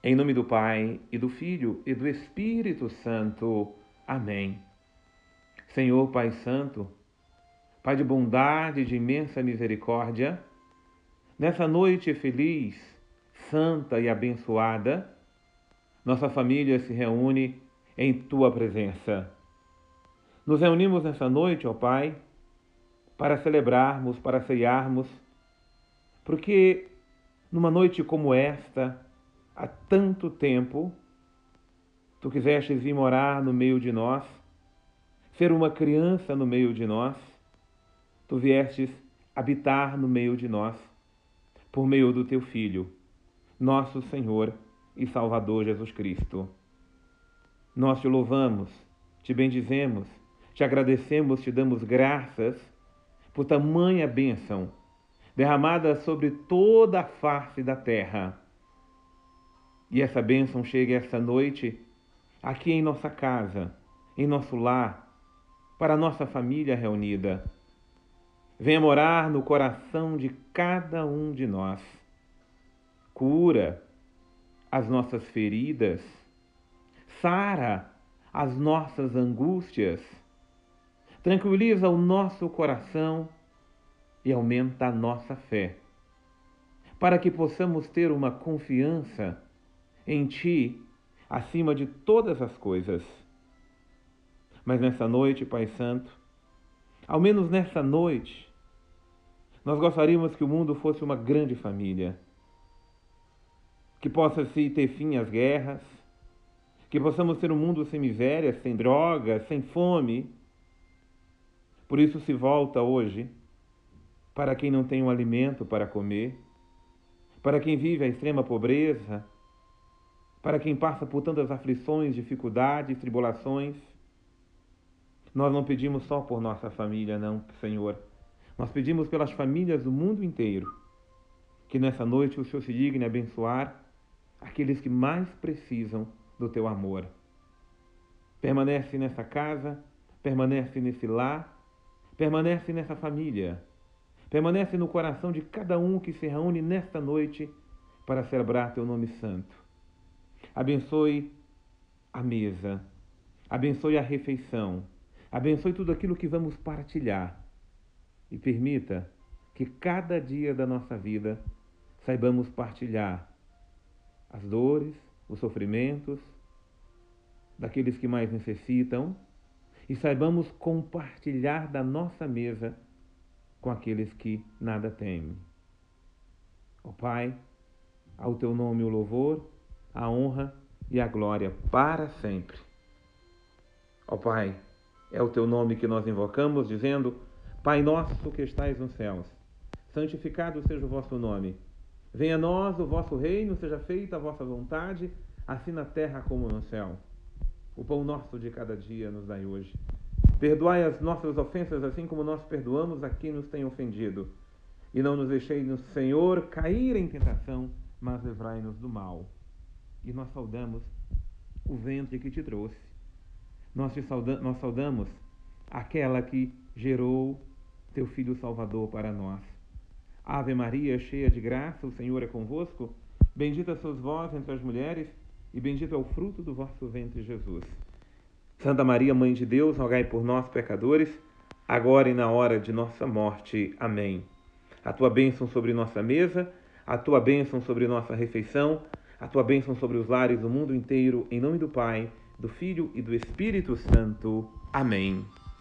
Em nome do Pai, e do Filho, e do Espírito Santo. Amém. Senhor Pai Santo, Pai de bondade e de imensa misericórdia, nessa noite feliz, santa e abençoada, nossa família se reúne em Tua presença. Nos reunimos nessa noite, ó Pai, para celebrarmos, para ceiarmos, porque numa noite como esta, há tanto tempo, Tu quisestes vir morar no meio de nós, ser uma criança no meio de nós, Tu viestes habitar no meio de nós, por meio do Teu Filho, nosso Senhor e Salvador Jesus Cristo. Nós Te louvamos, Te bendizemos, Te agradecemos, Te damos graças por tamanha bênção derramada sobre toda a face da terra. E essa bênção chega esta noite aqui em nossa casa, em nosso lar, para a nossa família reunida. Venha morar no coração de cada um de nós. Cura as nossas feridas, sara as nossas angústias, tranquiliza o nosso coração e aumenta a nossa fé, para que possamos ter uma confiança em Ti acima de todas as coisas. Mas nessa noite, Pai Santo, ao menos nessa noite, nós gostaríamos que o mundo fosse uma grande família, que possa-se ter fim às guerras, que possamos ter um mundo sem miséria, sem drogas, sem fome. Por isso se volta hoje para quem não tem um alimento para comer, para quem vive a extrema pobreza, para quem passa por tantas aflições, dificuldades, tribulações. Nós não pedimos só por nossa família, não, Senhor. Nós pedimos pelas famílias do mundo inteiro, que nessa noite o Senhor se digne abençoar aqueles que mais precisam do Teu amor. Permanece nessa casa, permanece nesse lar, permanece nessa família, permanece no coração de cada um que se reúne nesta noite para celebrar Teu nome santo. Abençoe a mesa, abençoe a refeição, abençoe tudo aquilo que vamos partilhar e permita que cada dia da nossa vida saibamos partilhar as dores, os sofrimentos daqueles que mais necessitam e saibamos compartilhar da nossa mesa com aqueles que nada têm. Ó Pai, ao Teu nome o louvor, a honra e a glória para sempre. Ó Pai, é o Teu nome que nós invocamos, dizendo: Pai nosso que estais nos céus, santificado seja o vosso nome. Venha a nós o vosso reino, seja feita a vossa vontade, assim na terra como no céu. O pão nosso de cada dia nos dai hoje. Perdoai as nossas ofensas, assim como nós perdoamos a quem nos tem ofendido. E não nos deixeis, Senhor, cair em tentação, mas livrai-nos do mal. E nós saudamos o ventre que Te trouxe. Nós saudamos aquela que gerou Teu Filho Salvador para nós. Ave Maria, cheia de graça, o Senhor é convosco. Bendita sois vós entre as mulheres, e bendito é o fruto do vosso ventre, Jesus. Santa Maria, Mãe de Deus, rogai por nós, pecadores, agora e na hora de nossa morte. Amém. A Tua bênção sobre nossa mesa, a Tua bênção sobre nossa refeição, a Tua bênção sobre os lares do mundo inteiro, em nome do Pai, do Filho e do Espírito Santo. Amém.